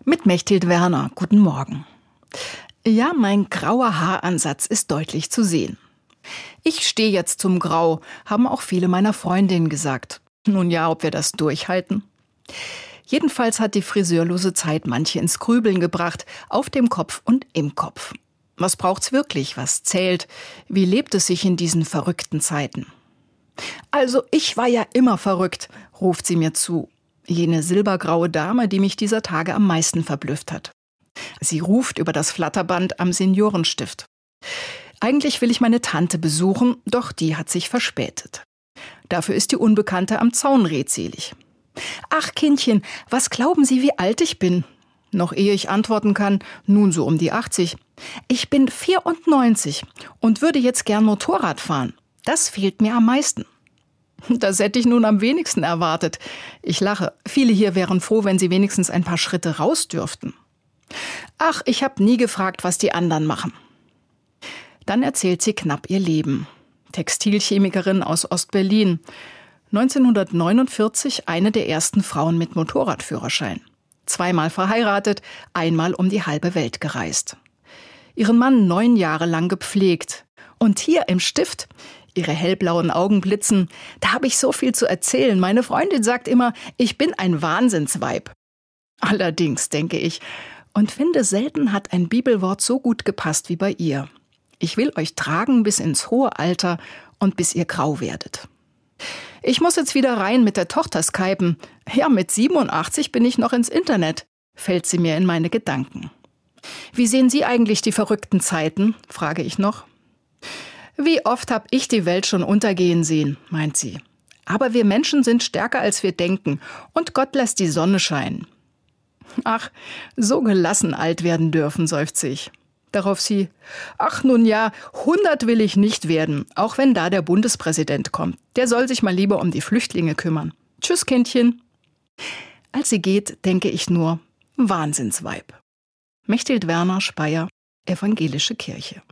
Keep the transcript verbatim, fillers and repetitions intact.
Mit Mechthild Werner. Guten Morgen. Ja, mein grauer Haaransatz ist deutlich zu sehen. Ich stehe jetzt zum Grau, haben auch viele meiner Freundinnen gesagt. Nun ja, ob wir das durchhalten. Jedenfalls hat die friseurlose Zeit manche ins Grübeln gebracht, auf dem Kopf und im Kopf. Was braucht's wirklich? Was zählt? Wie lebt es sich in diesen verrückten Zeiten? Also, ich war ja immer verrückt, ruft sie mir zu. Jene silbergraue Dame, die mich dieser Tage am meisten verblüfft hat. Sie ruft über das Flatterband am Seniorenstift. Eigentlich will ich meine Tante besuchen, doch die hat sich verspätet. Dafür ist die Unbekannte am Zaun redselig. Ach Kindchen, was glauben Sie, wie alt ich bin? Noch ehe ich antworten kann, nun so um die achtzig. Ich bin vierundneunzig und würde jetzt gern Motorrad fahren. Das fehlt mir am meisten. Das hätte ich nun am wenigsten erwartet. Ich lache. Viele hier wären froh, wenn sie wenigstens ein paar Schritte raus dürften. Ach, ich habe nie gefragt, was die anderen machen. Dann erzählt sie knapp ihr Leben. Textilchemikerin aus Ostberlin. neunzehnhundertneunundvierzig eine der ersten Frauen mit Motorradführerschein. Zweimal verheiratet, einmal um die halbe Welt gereist. Ihren Mann neun Jahre lang gepflegt. Und hier im Stift, ihre hellblauen Augen blitzen, da habe ich so viel zu erzählen. Meine Freundin sagt immer, ich bin ein Wahnsinnsweib. Allerdings, denke ich, und finde, selten hat ein Bibelwort so gut gepasst wie bei ihr. Ich will euch tragen bis ins hohe Alter und bis ihr grau werdet. Ich muss jetzt wieder rein mit der Tochter skypen. Ja, mit siebenundachtzig bin ich noch ins Internet, fällt sie mir in meine Gedanken. Wie sehen Sie eigentlich die verrückten Zeiten, frage ich noch. Wie oft habe ich die Welt schon untergehen sehen, meint sie. Aber wir Menschen sind stärker, als wir denken, und Gott lässt die Sonne scheinen. Ach, so gelassen alt werden dürfen, seufzt ich. Darauf sie, ach nun ja, hundert will ich nicht werden, auch wenn da der Bundespräsident kommt. Der soll sich mal lieber um die Flüchtlinge kümmern. Tschüss, Kindchen. Als sie geht, denke ich nur, Wahnsinnsweib. Mechthild Werner, Speyer, Evangelische Kirche.